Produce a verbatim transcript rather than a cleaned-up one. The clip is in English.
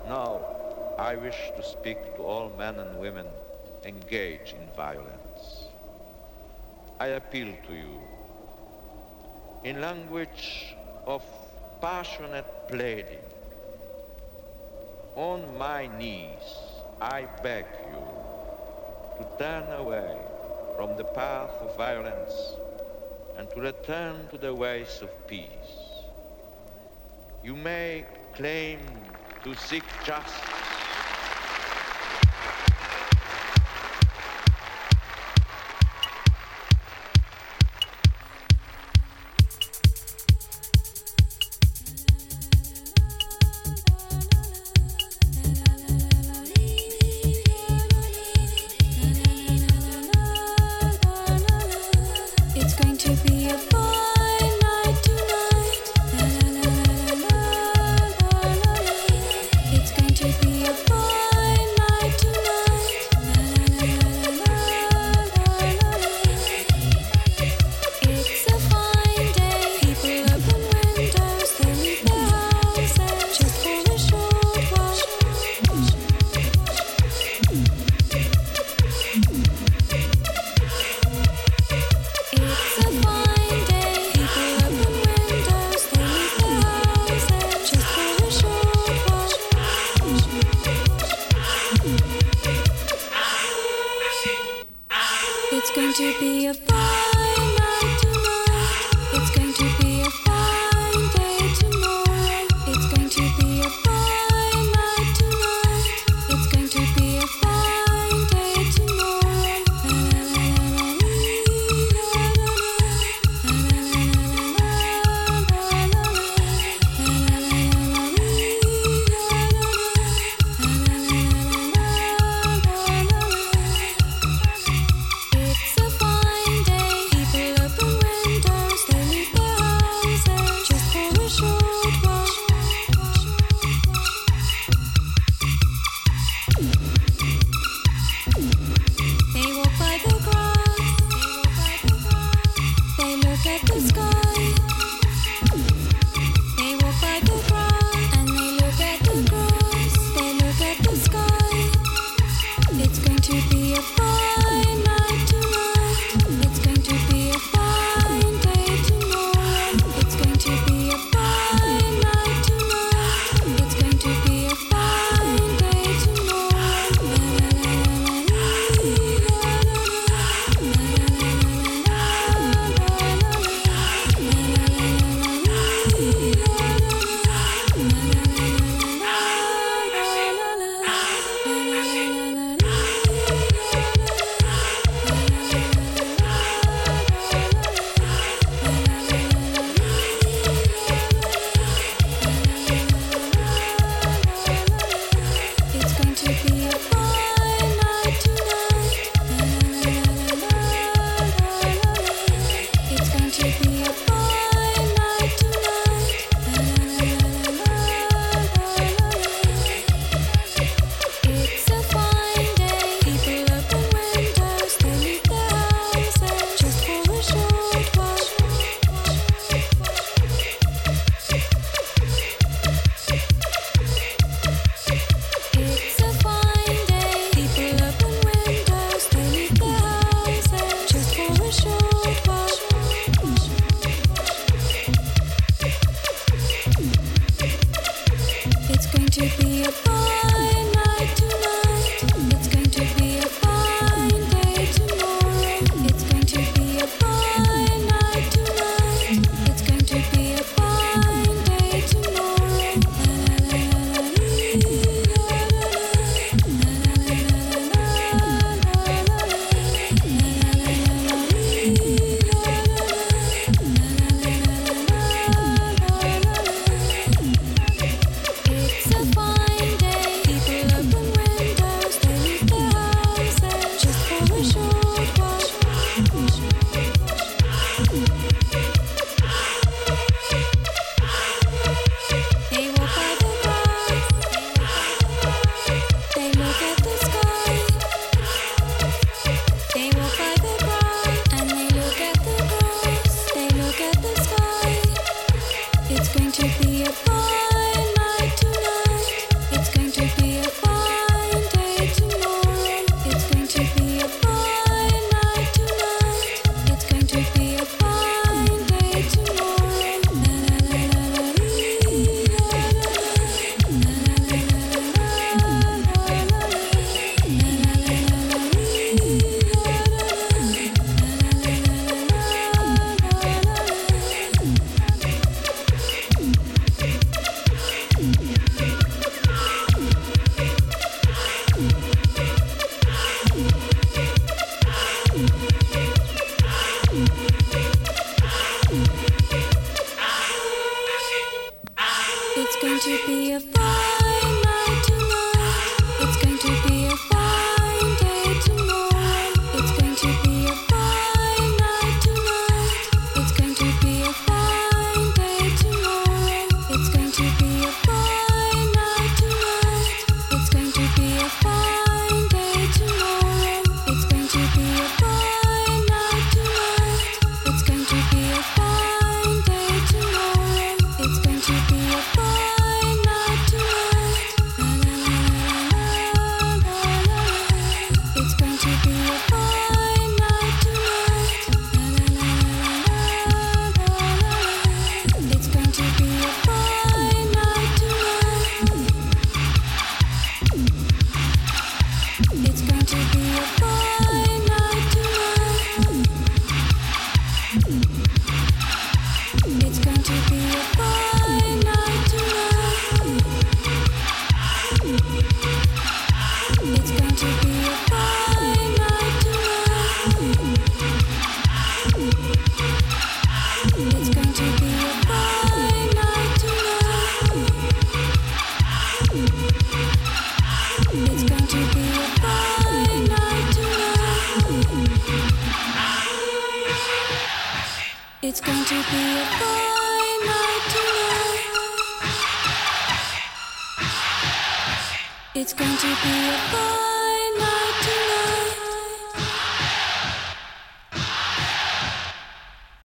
Now, I wish to speak to all men and women engaged in violence. I appeal to you in language of passionate pleading. On my knees, I beg you to turn away from the path of violence and to return to the ways of peace. You may claim to seek justice. It's going to be a fine night tonight. La, la, la, la, la, la, la, la. It's going to be a going to be a fine night tonight. It's going to be a fine day tomorrow. It's going to be a fine night tonight. It's going to be a fine day tomorrow. It's going to be a fine night tonight. It's going to be a fine day tomorrow. It's going to be a fine night tonight. It's going to be a fine day tomorrow. It's going to be a fine night tonight. La la la la la la. It's going to be a fine night tonight. La la la la la la. It's going to be a fine night tonight. It's going to be a fine night tonight. It's going to be a fine night tonight. It's going to be a fine night tonight. It's going to be a fine night tonight. It's going to be a fine night tonight. It's going to be a fine night tonight. It's going to be a fine night tonight.